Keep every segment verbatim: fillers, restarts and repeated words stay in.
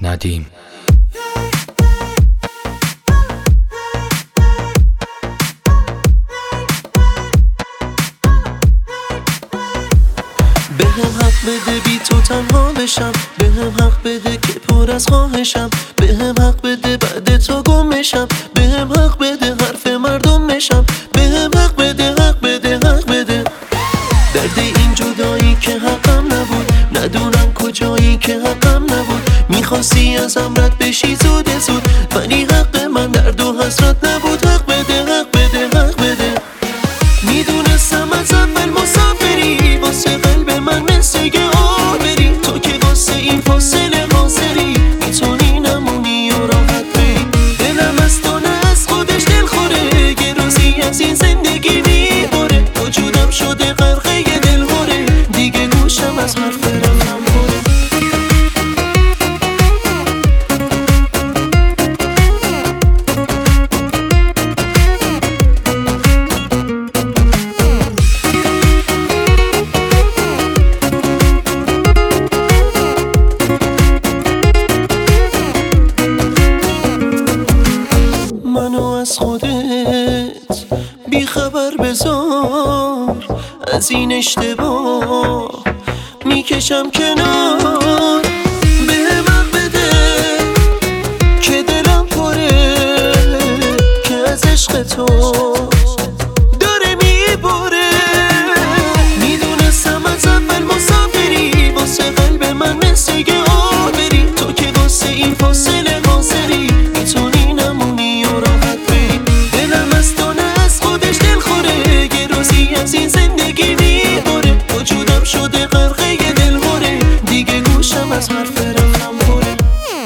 ندیم. به هم حق بده بی تو تنها بشم، به هم حق بده که پر از خواهشم، به هم حق بده بعد تو گم بشم، به هم حق بده حرف مردم بشم، به هم حق بده حق بده حق بده. درد این جدایی که حقم نبود، ندونم کجایی که حقم نبود. میخواستی ازم رد بشی زود زود، ولی حق من درد و حسرت نبود. حق بده حق بده حق بده. میدونستم از اول مسافری، واسه قلب من مثل که آبری. تو که واسه این فاصله حاضری، میتونی نمونی و راحت بری. دلم از تو نه از خودش دل خوره، یه روزی از این زندگی میبره. وجودم شده غرقه یه دل هوره، دیگه گوشم از حرف رفتم پره. منو از خودت بی خبر بذار، از این اشتباه میکشم کنار. به من بده که دلم پره، که از عشق تو داره میبره. میدونستم از اول مسافری، واسه قلب من مثل که آبری. تو که واسه این فاصله حاضری، میتونی نمونی و راحت بری. دلم از تو نه از خودش دل خوره، یه روزی از این زندگی میبره. وجودم شده غرقه یه دل هوره، دیگه گوشم از حرف رفتم پره.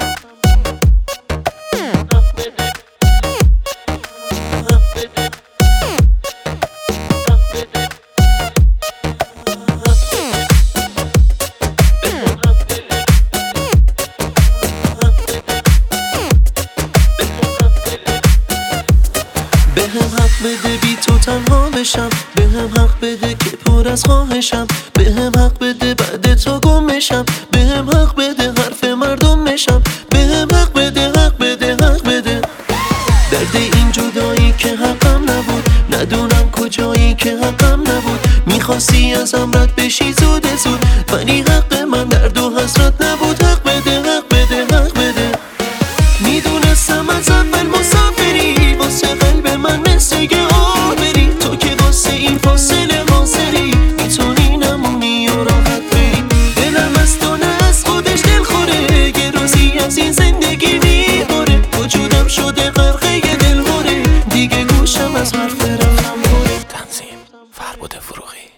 به هم حق بده بی تو تنها بشم، به هم حق بده که پر از خواهشم، به هم حق بده بعد تو گم بشم، به هم حق بده حرف مردم بشم، به هم حق بده حق بده حق بده. درد این جدایی که حقم نبود، ندونم کجایی که حقم نبود. میخواستی ازم رد بشی زود زود، ولی حق من درد و حسرت نبود. حق بده حق بده حق بده. میدونستم از اول مسافری، واسه قلب من مثل که آبری. تو که واسه این فاصله حاضری، میتونی نمونی و راحت بری. دلم از تو نه از خودش دل خوره، یه روزی از این زندگی میبره. وجودم شده غرقه یه دل هوره، دیگه گوشم از حرف رفتم پره. تنظیم فربود فروغی.